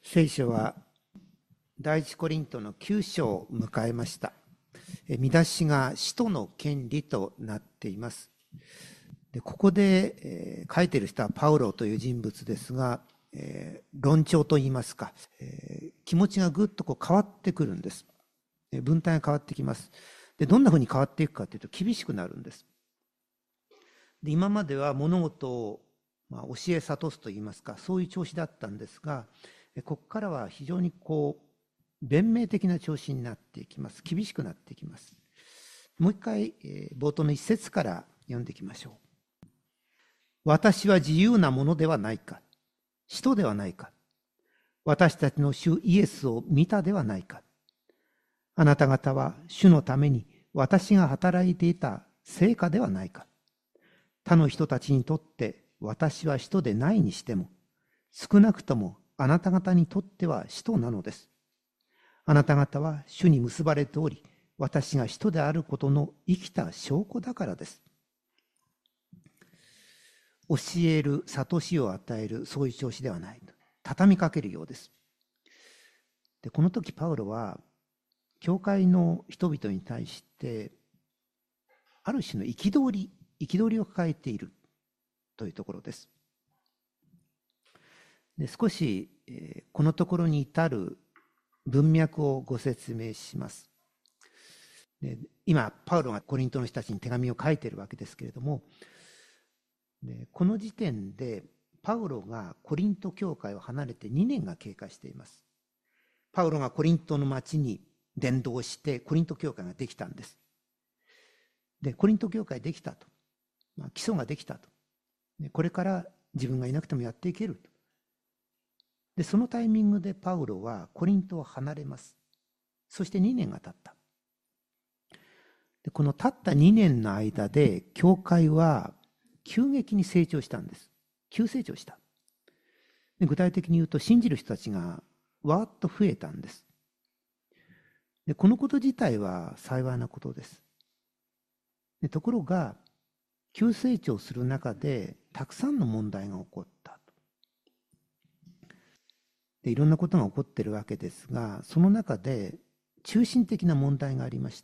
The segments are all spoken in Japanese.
聖書は第一コリントの9章を迎えました。見出しが使徒の権利となっています。でここで、書いている人はパウロという人物ですが、論調といいますか、気持ちがぐっと変わってくるんです。文体が変わってきます。でどんなふうに変わっていくかというと厳しくなるんです。で今までは物事を、教え諭すといいますか、そういう調子だったんですが、ここからは非常に弁明的な調子になっていきます。厳しくなっていきます。もう一回、冒頭の一節から読んでいきましょう。私は自由なものではないか。使徒ではないか。私たちの主イエスを見たではないか。あなた方は主のために私が働いていた成果ではないか。他の人たちにとって私は使徒でないにしても、少なくともあなた方にとっては使徒なのです。あなた方は主に結ばれており、私が使徒であることの生きた証拠だからです。教える、諭しを与える、そういう調子ではない。畳みかけるようです。でこの時パウロは、教会の人々に対して、ある種の憤りを抱えているというところです。で少し、このところに至る文脈をご説明します。で今パウロがコリントの人たちに手紙を書いているわけですけれども、でこの時点でパウロがコリント教会を離れて2年が経過しています。パウロがコリントの町に伝道してコリント教会ができたんです。でコリント教会できたと、基礎ができたと。でこれから自分がいなくてもやっていけると。でそのタイミングでパウロはコリントを離れます。そして2年が経った。でこの経った2年の間で教会は急激に成長したんです。急成長した。で具体的に言うと信じる人たちがわーっと増えたんです。でこのこと自体は幸いなことです。でところが急成長する中でたくさんの問題が起こったと。でいろんなことが起こっているわけですが、その中で中心的な問題がありました。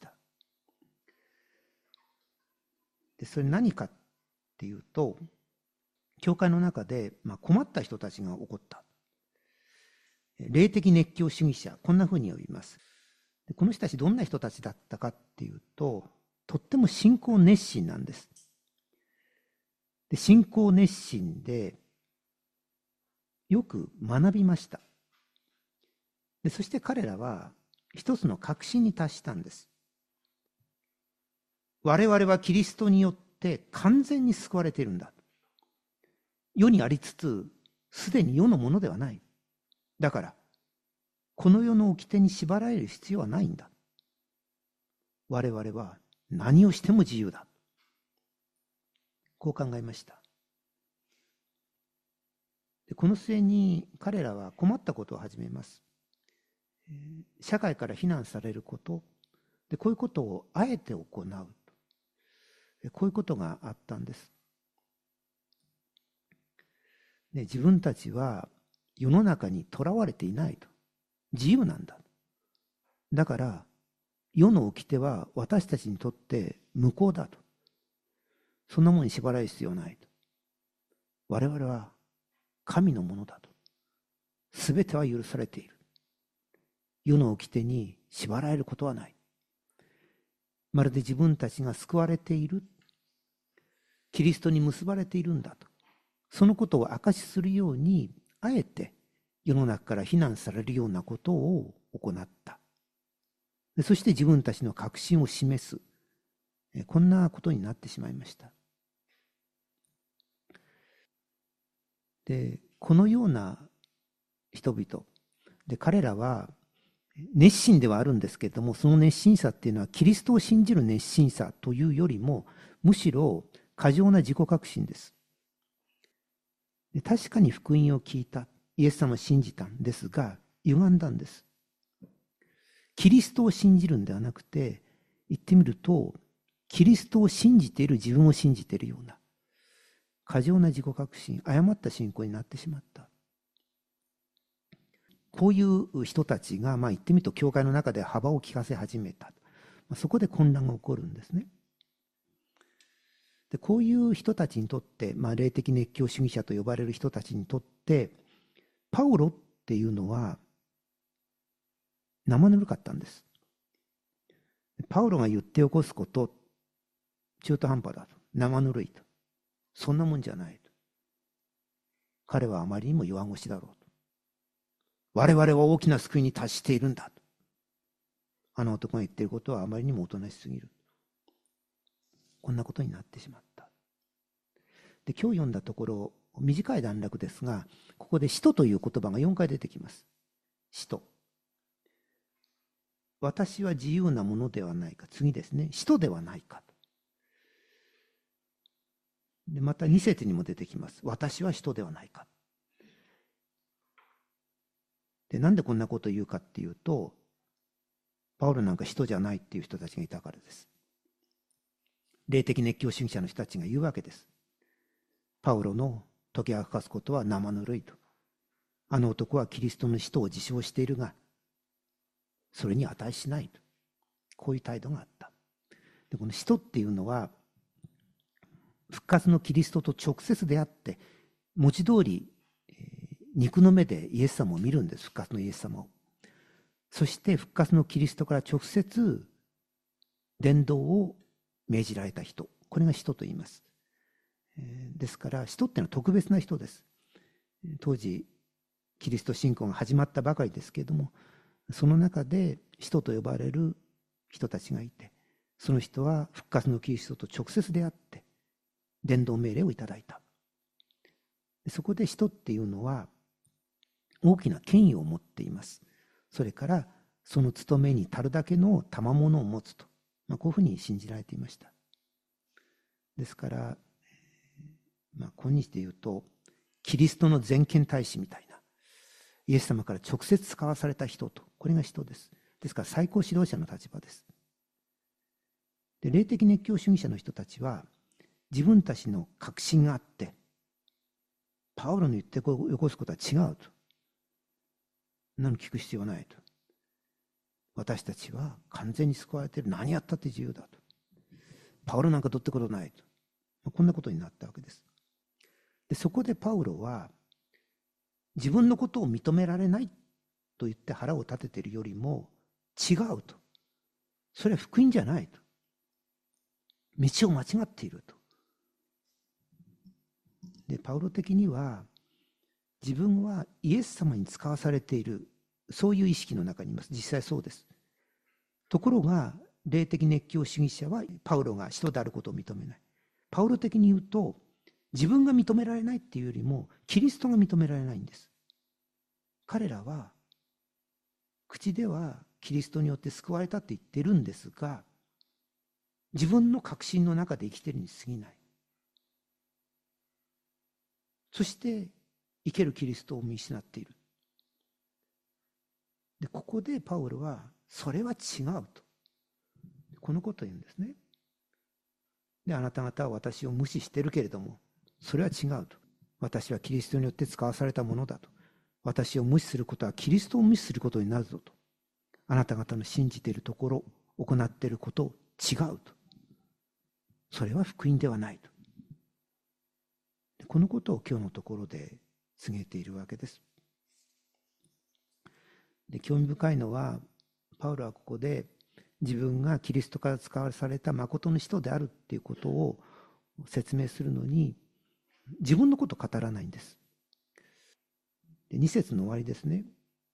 でそれ何かっていうと、教会の中で困った人たちが起こった。霊的熱狂主義者、こんなふうに呼びます。でこの人たちどんな人たちだったかっていうと、とっても信仰熱心なんです。で信仰熱心でよく学びました。でそして彼らは一つの確信に達したんです。我々はキリストによって完全に救われているんだ。世にありつつ、すでに世のものではない。だから、この世の掟に縛られる必要はないんだ。我々は何をしても自由だ。こう考えました。でこの末に彼らは困ったことを始めます。社会から非難されること、でこういうことをあえて行う。こういうことがあったんです。で自分たちは世の中にとらわれていないと。自由なんだ。だから世の掟は私たちにとって無効だと。そんなものに縛られる必要はないと。我々は神のものだと。すべては許されている。世の掟に縛られることはない。まるで自分たちが救われている。キリストに結ばれているんだと。そのことを証しするように、あえて世の中から非難されるようなことを行った。そして自分たちの確信を示す。こんなことになってしまいました。で、このような人々で、彼らは熱心ではあるんですけれども、その熱心さっていうのはキリストを信じる熱心さというよりも、むしろ過剰な自己革新です。で確かに福音を聞いた、イエス様を信じたんですが、歪んだんです。キリストを信じるんではなくて、言ってみると、キリストを信じている自分を信じているような、過剰な自己革新、誤った信仰になってしまった。 こういう人たちが、言ってみると教会の中で幅を利かせ始めた。そこで混乱が起こるんですね。でこういう人たちにとって、霊的熱狂主義者と呼ばれる人たちにとって、パウロっていうのは生ぬるかったんです。パウロが言って起こすこと、中途半端だと。生ぬるいと。そんなもんじゃないと。彼はあまりにも弱腰だろうと。我々は大きな救いに達しているんだと。あの男が言っていることはあまりにもおとなしすぎる。こんなことになってしまった。で、今日読んだところ、短い段落ですが、ここで使徒という言葉が4回出てきます。使徒。私は自由なものではないか。次ですね。使徒ではないか。で、また2節にも出てきます。私は使徒ではないか。で、なんでこんなことを言うかっていうと、パウロなんか使徒じゃないっていう人たちがいたからです。霊的熱狂主義者の人たちが言うわけです。パウロの解き明かすことは生ぬるいと。あの男はキリストの使徒を自称しているが、それに値しないと。こういう態度があった。で、この使徒っていうのは、復活のキリストと直接出会って、文字通り、肉の目でイエス様を見るんです。復活のイエス様を。そして復活のキリストから直接伝道を命じられた人。これが使徒と言います。ですから使徒っていうのは特別な人です。当時キリスト信仰が始まったばかりですけれども、その中で使徒と呼ばれる人たちがいて、その人は復活のキリストと直接出会って伝道命令をいただいた。そこで使徒っていうのは大きな権威を持っています。それからその務めに足るだけの賜物を持つと、こういうふうに信じられていました。ですから、今日で言うとキリストの全権大使みたいな、イエス様から直接使わされた人と、これが使徒です。ですから最高指導者の立場です。で、霊的熱狂主義者の人たちは自分たちの確信があって、パウロの言って起こすことは違うと。何も聞く必要はないと。私たちは完全に救われている。何やったって自由だと。パウロなんかどうってことないと。こんなことになったわけです。で、そこでパウロは自分のことを認められないと言って腹を立てているよりも違うと。それは福音じゃないと。道を間違っていると。で、パウロ的には自分はイエス様に使わされている、そういう意識の中にいます。実際そうです。ところが霊的熱狂主義者はパウロが使徒であることを認めない。パウロ的に言うと、自分が認められないっていうよりもキリストが認められないんです。彼らは口ではキリストによって救われたって言ってるんですが、自分の確信の中で生きているに過ぎない。そして生けるキリストを見失っている。で、ここでパウロはそれは違うと、このことを言うんですね。で、あなた方は私を無視してるけれども、それは違うと。私はキリストによって使わされたものだと。私を無視することはキリストを無視することになるぞと。あなた方の信じているところ、行っていること違うと。それは福音ではないと。このことを今日のところで告げているわけです。で、興味深いのは、パウロはここで自分がキリストから使わされた誠の使徒であるっていうことを説明するのに、自分のことを語らないんです。で、2節の終わりですね。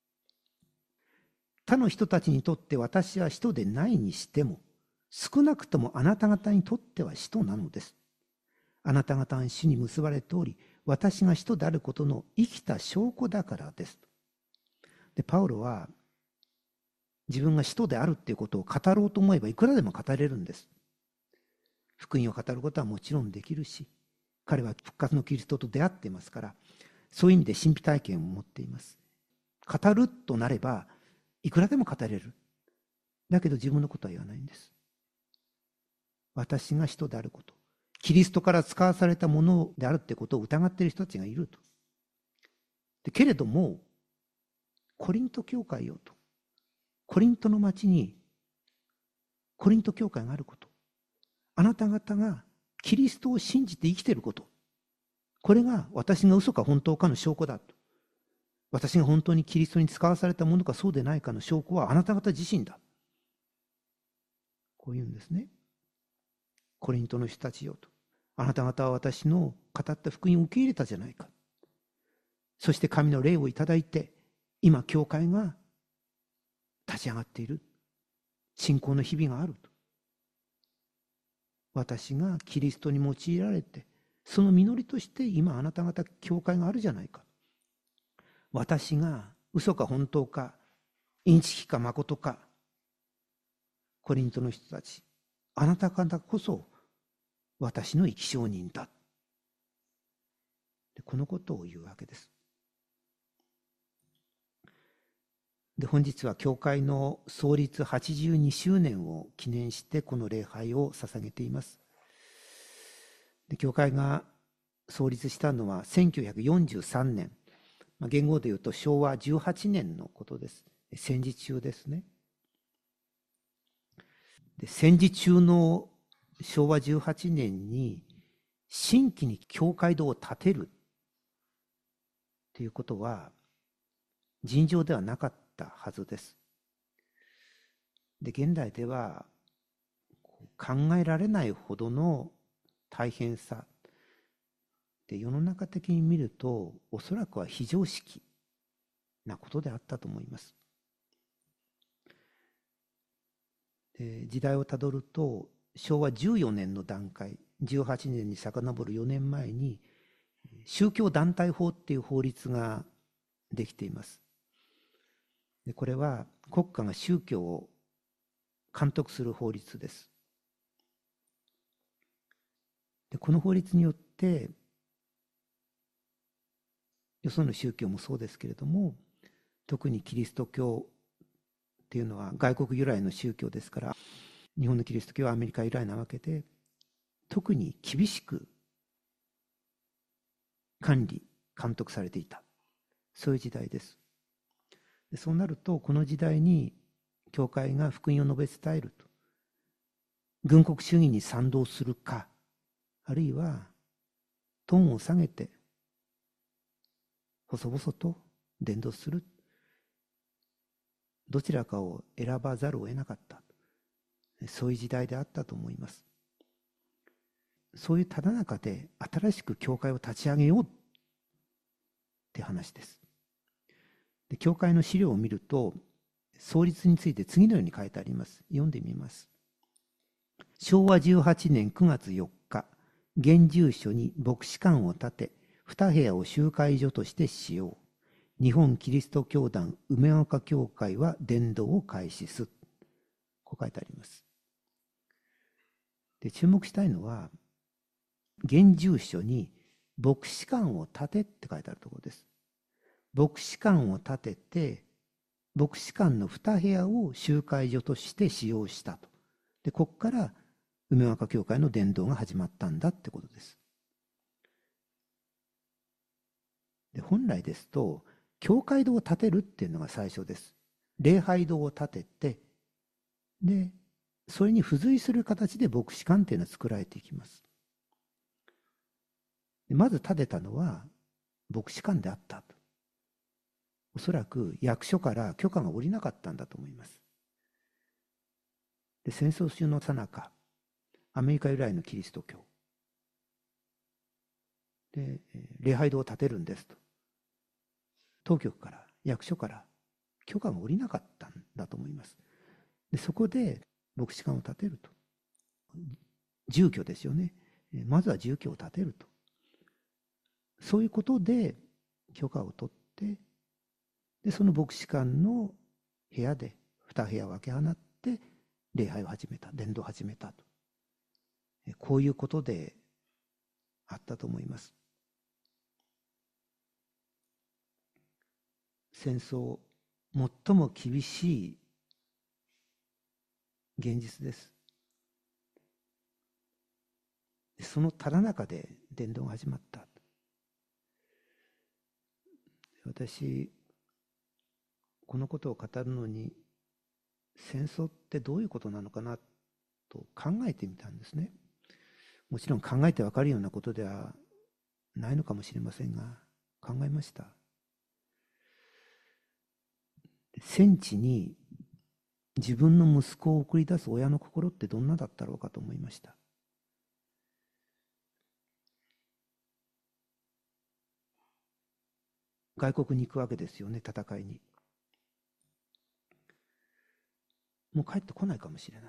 他の人たちにとって私は使徒でないにしても、少なくともあなた方にとっては使徒なのです。あなた方は主に結ばれており、私が使徒であることの生きた証拠だからです。で、パウロは自分が使徒であるっていうことを語ろうと思えばいくらでも語れるんです。福音を語ることはもちろんできるし、彼は復活のキリストと出会っていますから、そういう意味で神秘体験を持っています。語るとなればいくらでも語れる。だけど自分のことは言わないんです。私が使徒であること、キリストから使わされたものであるってことを疑っている人たちがいると。でけれども、 コリント教会よと。コリントの町にコリント教会があること。あなた方がキリストを信じて生きていること。これが私が嘘か本当かの証拠だと。私が本当にキリストに使わされたものかそうでないかの証拠はあなた方自身だ。こう言うんですね。コリントの人たちよと。あなた方は私の語った福音を受け入れたじゃないか。そして神の霊をいただいて、今教会が立ち上がっている。信仰の日々があると。私がキリストに用いられて、その実りとして今あなた方教会があるじゃないか。私が嘘か本当か、インチキか誠か、コリントの人たち、あなた方こそ私の生き証人だ。このことを言うわけです。で、本日は教会の創立82周年を記念してこの礼拝を捧げています。で、教会が創立したのは1943年、言語で言うと昭和18年のことです。戦時中ですね。で、戦時中の昭和18年に新規に教会堂を建てるということは尋常ではなかったはずです。で、現代では考えられないほどの大変さで、世の中的に見るとおそらくは非常識なことであったと思います。で、時代をたどると昭和14年の段階、18年に遡る4年前に宗教団体法っていう法律ができています。で、これは国家が宗教を監督する法律です。で、この法律によってよその宗教もそうですけれども、特にキリスト教っていうのは外国由来の宗教ですから、日本のキリスト教はアメリカ由来なわけで、特に厳しく管理監督されていた、そういう時代です。で、そうなるとこの時代に教会が福音を述べ伝えると、軍国主義に賛同するか、あるいはトーンを下げて細々と伝道する、どちらかを選ばざるを得なかった、そういう時代であったと思います。そういうただ中で新しく教会を立ち上げようって話です。で、教会の資料を見ると創立について次のように書いてあります。読んでみます。昭和18年9月4日、現住所に牧師館を建て、2部屋を集会所として使用。日本キリスト教団梅岡教会は伝道を開始す。こう書いてあります。で、注目したいのは、現住所に牧師館を建てって書いてあるところです。牧師館を建てて、牧師館の2部屋を集会所として使用したと。で、ここから梅若教会の伝道が始まったんだってことです。で、本来ですと、教会堂を建てるっていうのが最初です。礼拝堂を建てて、で、それに付随する形で牧師館っていうのは作られていきます。まず建てたのは牧師館であったと。おそらく役所から許可が下りなかったんだと思います。で、戦争中の最中、アメリカ由来のキリスト教で、礼拝堂を建てるんですと、当局から役所から許可が下りなかったんだと思います。で、そこで牧師館を建てると、住居ですよね。まずは住居を建てると、そういうことで許可を取って、で、その牧師館の部屋で2部屋を分け放って礼拝を始めた、伝道を始めたと、こういうことであったと思います。戦争、最も厳しい現実です。そのただ中で伝道が始まった。私、 このことを語るのに、戦争ってどういうことなのかなと考えてみたんですね。もちろん考えてわかるようなことではないのかもしれませんが、考えました。戦地に自分の息子を送り出す親の心ってどんなだったろうかと思いました。外国に行くわけですよね、戦いに。もう帰ってこないかもしれない。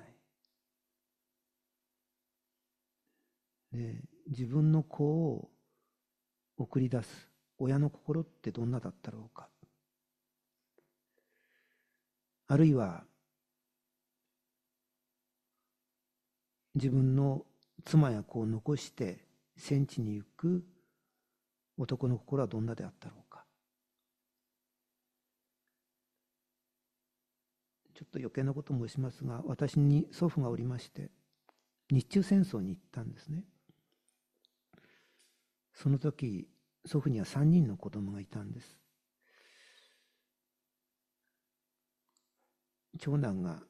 で、自分の子を送り出す親の心ってどんなだったろうか。あるいは自分の妻や子を残して戦地に行く男の心はどんなであったろうか。ちょっと余計なこと申しますが、私に祖父がおりまして、日中戦争に行ったんですね。その時、祖父には3人の子供がいたんです。長男が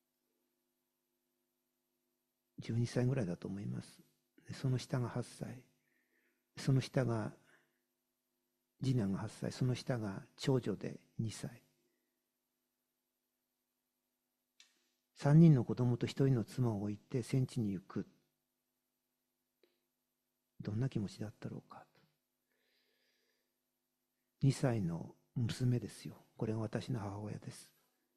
12歳ぐらいだと思います。その下が8歳。その下が次男が8歳。その下が長女で2歳。3人の子供と1人の妻を置いて戦地に行く。どんな気持ちだったろうか。2歳の娘ですよ。これが私の母親です。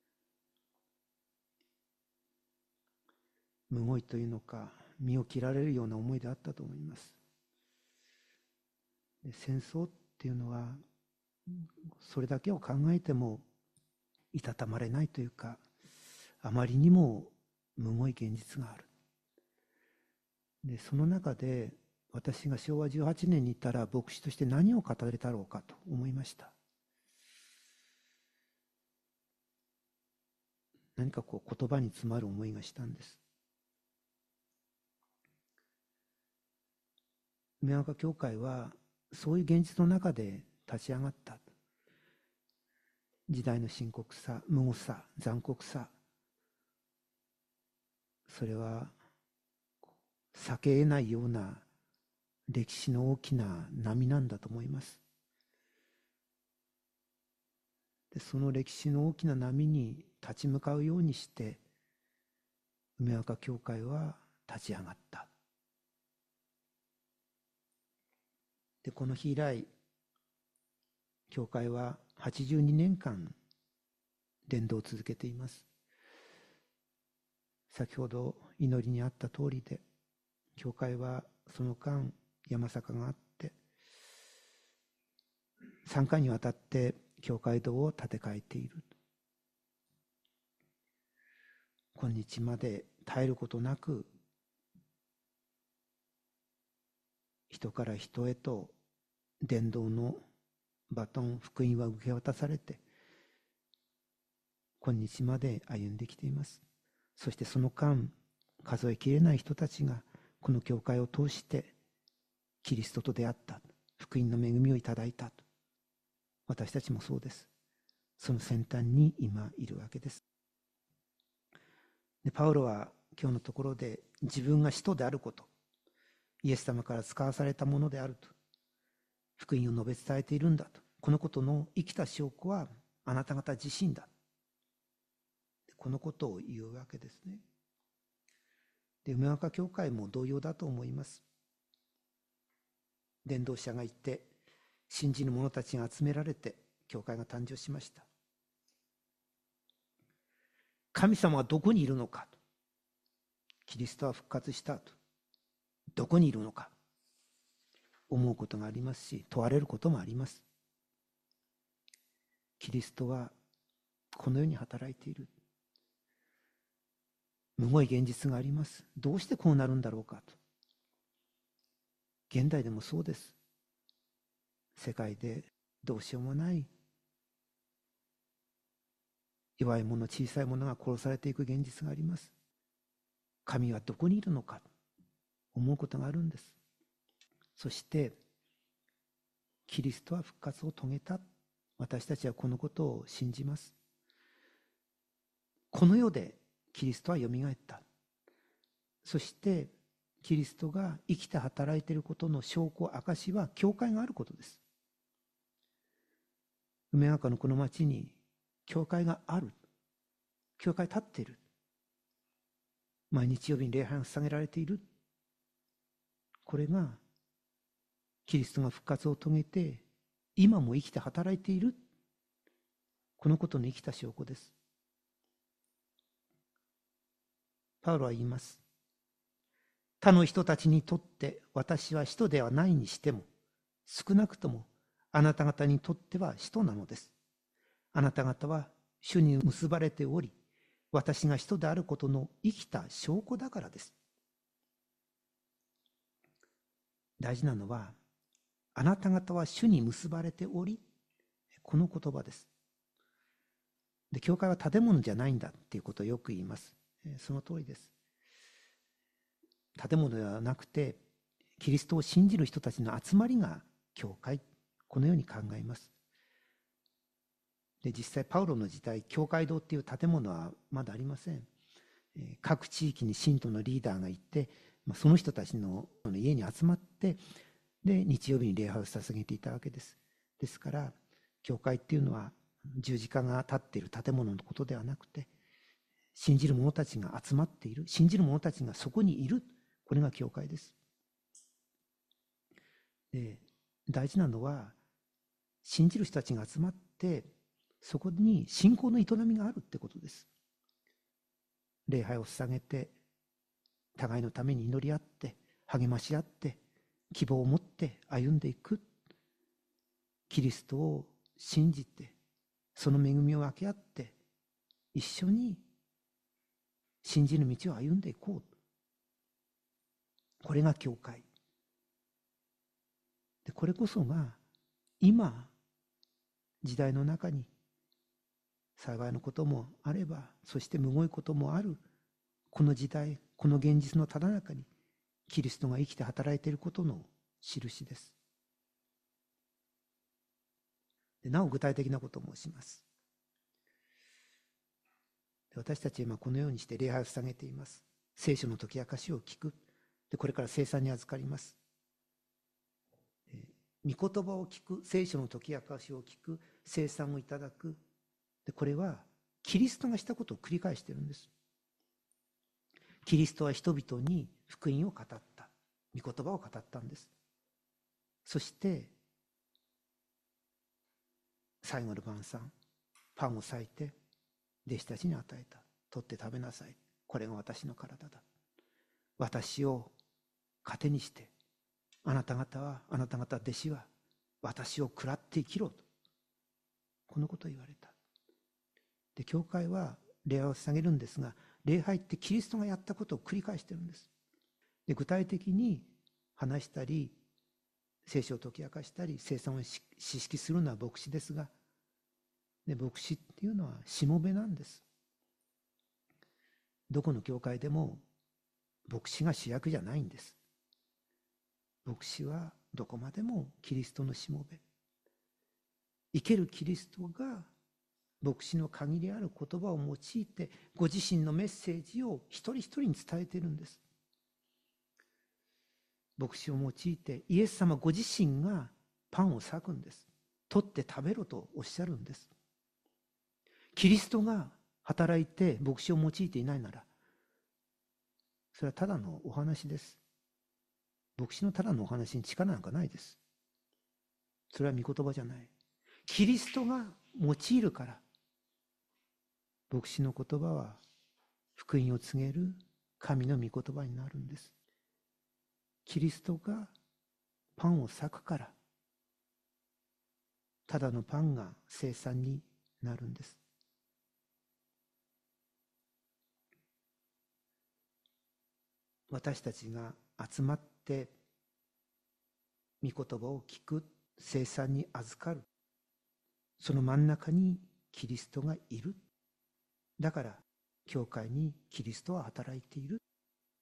むごいというのか、身を切られるような思いであったと思います。で、戦争っていうのは、それだけを考えてもいたたまれないというか、あまりにもむごい現実がある。で、その中で私が昭和18年に行ったら牧師として何を語れたろうかと思いました。何かこう言葉に詰まる思いがしたんです。梅若教会はそういう現実の中で立ち上がった。時代の深刻さ、無謀さ、残酷さ、それは避け得ないような歴史の大きな波なんだと思います。で、その歴史の大きな波に立ち向かうようにして梅若教会は立ち上がった。で、この日以来教会は82年間伝道を続けています。先ほど祈りにあった通りで、教会はその間山坂があって3回にわたって教会堂を建て替えている。今日まで絶えることなく人から人へと伝道のバトン、福音は受け渡されて今日まで歩んできています。そしてその間数えきれない人たちがこの教会を通してキリストと出会った、福音の恵みをいただいたと。私たちもそうです。その先端に今いるわけです。で、パウロは今日のところで自分が使徒であること、イエス様から使わされたものであると、福音を述べ伝えているんだと、このことの生きた証拠はあなた方自身だ、このことを言うわけですね。で、梅若教会も同様だと思います。伝道者がいて信じる者たちが集められて教会が誕生しました。神様はどこにいるのかと、キリストは復活したと、どこにいるのか思うことがありますし、問われることもあります。キリストはこの世に働いている。むごい現実があります。どうしてこうなるんだろうかと。現代でもそうです。世界でどうしようもない弱い者、小さい者が殺されていく現実があります。神はどこにいるのか思うことがあるんです。そしてキリストは復活を遂げた。私たちはこのことを信じます。 この世でキリストはよみがえった。そしてキリストが生きて働いていることの証拠、証は教会があることです。梅ヶ丘のこの町に教会がある。教会立っている。毎日曜日に礼拝が捧げられている。これがキリストが復活を遂げて今も生きて働いている。このことの生きた証拠です。パウロは言います。他の人たちにとって私は使徒ではないにしても、少なくともあなた方にとっては使徒なのです。あなた方は主に結ばれており、私が使徒であることの生きた証拠だからです。大事なのは、あなた方は主に結ばれており、この言葉です。で、教会は建物じゃないんだっていうことをよく言います。その通りです。建物ではなくて、キリストを信じる人たちの集まりが教会、このように考えます。で、実際パウロの時代、教会堂っていう建物はまだありません。各地域に信徒のリーダーがいて、その人たちの家に集まって、で、日曜日に礼拝を捧げていたわけです。ですから、教会っていうのは十字架が立っている建物のことではなくて、信じる者たちが集まっている、信じる者たちがそこにいる、これが教会です。で、大事なのは、信じる人たちが集まって、そこに信仰の営みがあるってことです。礼拝を捧げて、互いのために祈り合って、励まし合って、希望を持って歩んでいく。キリストを信じて、その恵みを分け合って、一緒に信じる道を歩んでいこう。これが教会。で、これこそが、今、時代の中に、幸いのこともあれば、そしてむごいこともある、この時代、この現実のただ中に、キリストが生きて働いていることの印です。で、なお具体的なことを申します。で、私たちは今このようにして礼拝を捧げています。聖書の解き明かしを聞く。で、これから聖餐に預かります。御言葉を聞く、聖書の解き明かしを聞く、聖餐をいただく。で、これはキリストがしたことを繰り返しているんです。キリストは人々に福音を語った。御言葉を語ったんです。そして、最後の晩餐、パンを裂いて、弟子たちに与えた。取って食べなさい。これが私の体だ。私を糧にして、あなた方弟子は、私を食らって生きろと。このことを言われた。で、教会は礼拝を捧げるんですが、礼拝ってキリストがやったことを繰り返してるんです。で、具体的に話したり、聖書を解き明かしたり、聖餐を指揮するのは牧師ですが、で、牧師っていうのはしもべなんです。どこの教会でも牧師が主役じゃないんです。牧師はどこまでもキリストのしもべ。生けるキリストが牧師の限りある言葉を用いてご自身のメッセージを一人一人に伝えているんです。牧師を用いてイエス様ご自身がパンを裂くんです。取って食べろとおっしゃるんです。キリストが働いて牧師を用いていないなら、それはただのお話です。牧師のただのお話に力なんかないです。それは御言葉じゃない。キリストが用いるから、牧師の言葉は福音を告げる神の御言葉になるんです。キリストがパンを裂くから、ただのパンが聖餐になるんです。私たちが集まって御言葉を聞く、聖餐に預かる、その真ん中にキリストがいる。だから教会にキリストは働いている。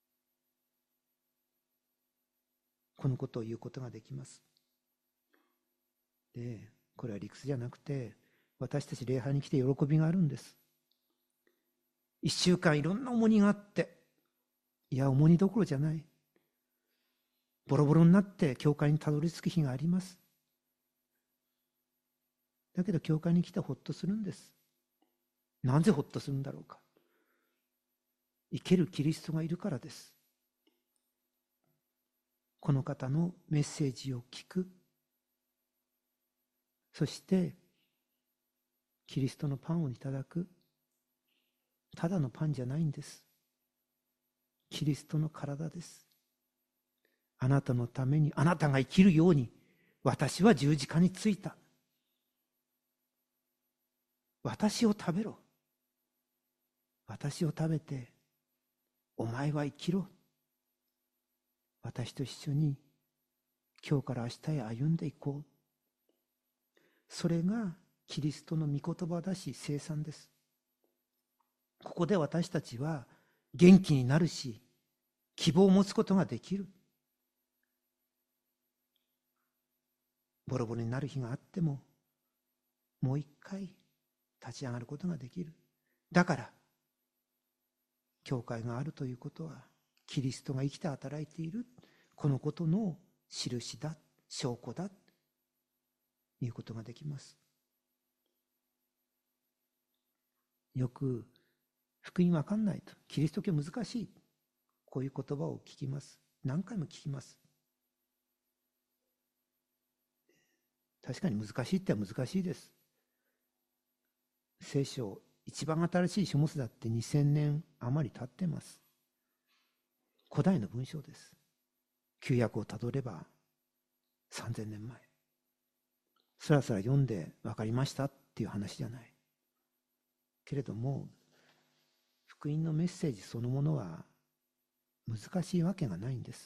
このことを言うことができます。で、これは理屈じゃなくて、私たち礼拝に来て喜びがあるんです。 一週間いろんな重荷があって、いや、重荷どころじゃない。ボロボロになって教会にたどり着く日があります。だけど教会に来てほっとするんです。なぜほっとするんだろうか。生けるキリストがいるからです。この方のメッセージを聞く。そしてキリストのパンをいただく。ただのパンじゃないんです。キリストの体です。あなたのために、あなたが生きるように、私は十字架についた。私を食べろ。私を食べて、お前は生きろ。私と一緒に、今日から明日へ歩んでいこう。それがキリストの御言葉だし、聖餐です。ここで私たちは元気になるし、希望を持つことができる。ボロボロになる日があっても、もう一回立ち上がることができる。だから、教会があるということは、キリストが生きて働いている、このことの印だ、証拠だ、ということができます。よく、福音わかんないと、キリスト教難しい、こういう言葉を聞きます。何回も聞きます。確かに難しいっては難しいです。聖書、一番新しい書物だって2000年余り経ってます。古代の文章です。旧約をたどれば3000年前。スラスラ読んで分かりましたっていう話じゃない。けれども、福音のメッセージそのものは難しいわけがないんです。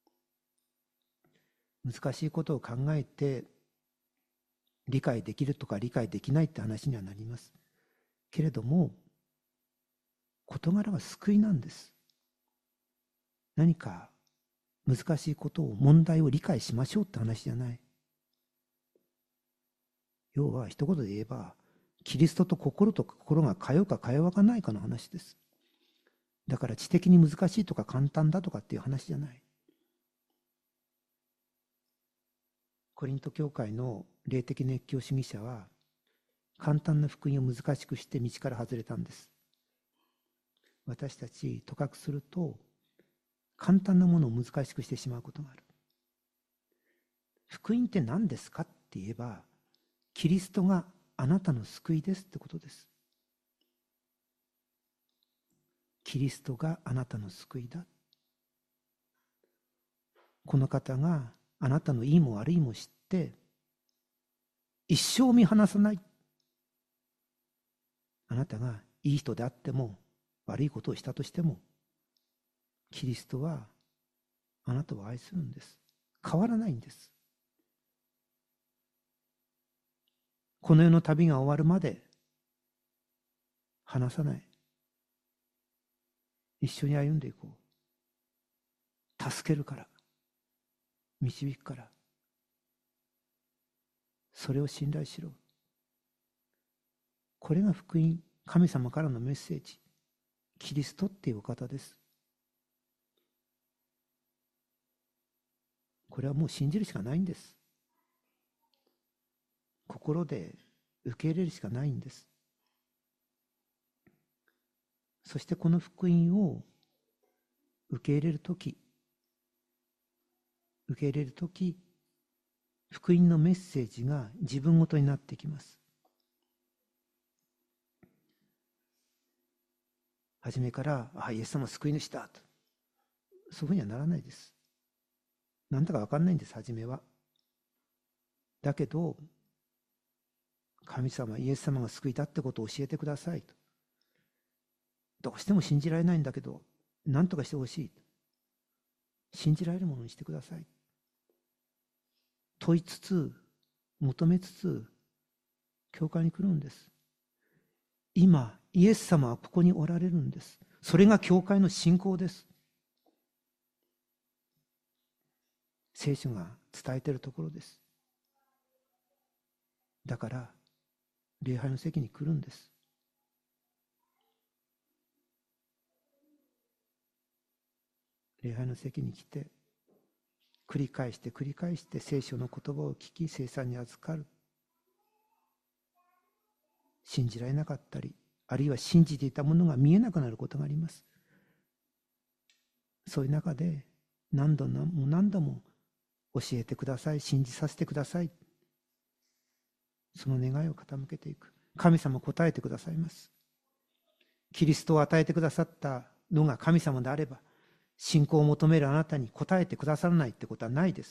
難しいことを考えて理解できるとか理解できないって話にはなります。けれども、事柄は救いなんです。何か難しいことを、問題を理解しましょうって話じゃない。要は一言で言えば、キリストと心が通うか通わかないかの話です。だから知的に難しいとか簡単だとかっていう話じゃない。コリント教会の霊的熱狂主義者は、簡単な福音を難しくして道から外れたんです。私たち、とかくすると、簡単なものを難しくしてしまうことがある。福音って何ですかって言えば、キリストがあなたの救いですってことです。キリストがあなたの救いだ。この方があなたのいいも悪いも知って、一生見放さない。あなたがいい人であっても、悪いことをしたとしても、キリストはあなたを愛するんです。変わらないんです。この世の旅が終わるまで離さない。一緒に歩んでいこう。助けるから。導くから。それを信頼しろ。これが福音、神様からのメッセージ。キリストっていうお方です。これはもう信じるしかないんです。心で受け入れるしかないんです。そしてこの福音を受け入れるとき、福音のメッセージが自分ごとになってきます。初めから、イエス様救い主だと。そういうふうにはならないです。なんだか分かんないんです、初めは。だけど、神様、イエス様が救いだってことを教えてくださいと。どうしても信じられないんだけど、何とかしてほしい。信じられるものにしてください。問いつつ、求めつつ、教会に来るんです。今、イエス様はここにおられるんです。それが教会の信仰です。聖書が伝えているところです。だから、礼拝の席に来るんです。 礼拝の席に来て、繰り返して聖書の言葉を聞き、聖餐に預かる。信じられなかったり、あるいは信じていたものが見えなくなることがあります。そういう中で何度も教えてください、信じさせてください。その願いを傾けていく。神様答えてくださいます。キリストを与えてくださったのが神様であれば、信仰を求めるあなたに答えてくださらないってことはないです。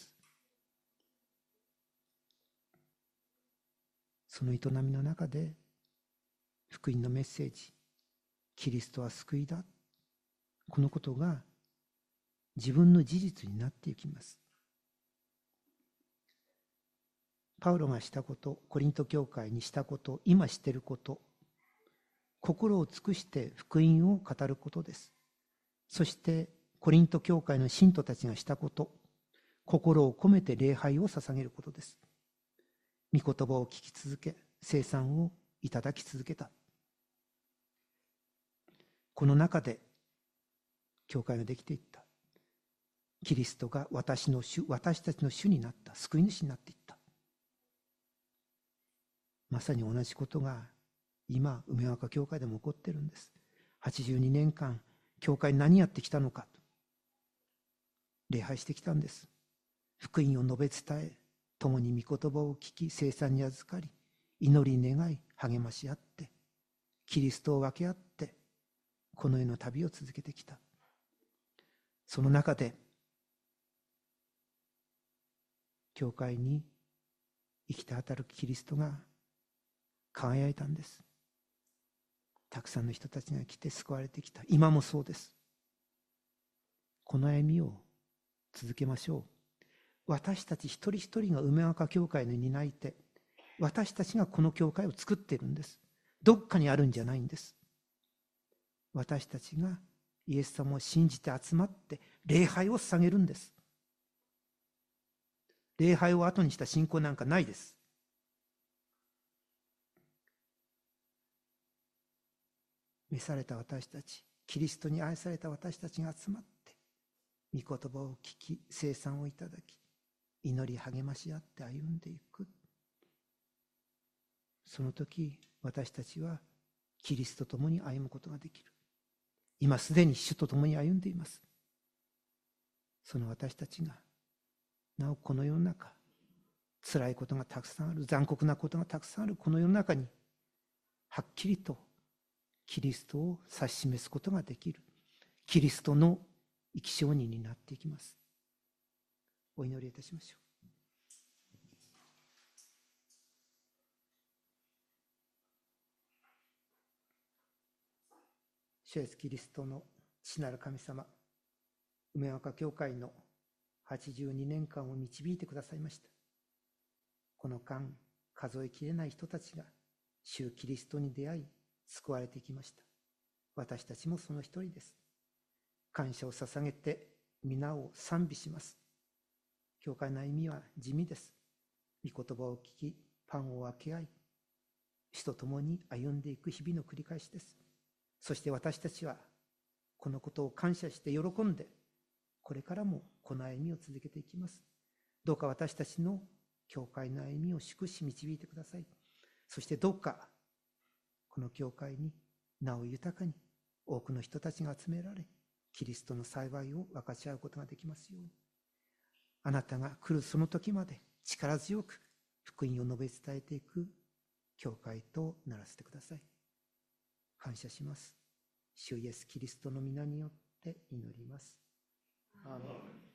その営みの中で、福音のメッセージ、キリストは救いだ。このことが自分の事実になっていきます。パウロがしたこと、コリント教会にしたこと、今していること、心を尽くして福音を語ることです。そしてコリント教会の信徒たちがしたこと、心を込めて礼拝を捧げることです。御言葉を聞き続け、聖餐をいただき続けた。この中で教会ができていった。キリストが私たちの主になった、救い主になっていった。まさに同じことが今、梅若教会でも起こっているんです。82年間、教会に何やってきたのか。礼拝してきたんです。福音を述べ伝え、共に御言葉を聞き、聖餐に預かり、祈り願い、励まし合って、キリストを分け合って、この世の旅を続けてきた。その中で、教会に生きて働くキリストが輝いたんです。たくさんの人たちが来て救われてきた。今もそうです。この歩みを続けましょう。私たち一人一人が梅若教会の担い手、私たちがこの教会を作っているんです。どっかにあるんじゃないんです。私たちがイエス様を信じて集まって礼拝を捧げるんです。礼拝を後にした信仰なんかないです。召された私たち、キリストに愛された私たちが集まって、御言葉を聞き、聖餐をいただき、祈り励まし合って歩んでいく。その時、私たちはキリストと共に歩むことができる。今すでに主と共に歩んでいます。その私たちが、なおこの世の中、辛いことがたくさんある、残酷なことがたくさんあるこの世の中に、はっきりとキリストを指し示すことができる。キリストの生き証人になっていきます。お祈りいたしましょう。主イエスキリストの父なる神様、梅若教会の82年間を導いてくださいました。この間、数えきれない人たちが主キリストに出会い、救われてきました。私たちもその一人です。感謝を捧げて皆を賛美します。教会の歩みは地味です。御言葉を聞き、パンを分け合い、主と共に歩んでいく日々の繰り返しです。そして私たちはこのことを感謝して喜んで、これからもこの歩みを続けていきます。どうか私たちの教会の歩みを祝し導いてください。そしてどうかこの教会になお豊かに多くの人たちが集められ、キリストの幸いを分かち合うことができますように。あなたが来るその時まで力強く福音を述べ伝えていく教会とならせてください。感謝します。主イエスキリストの皆によって祈ります。アーメン。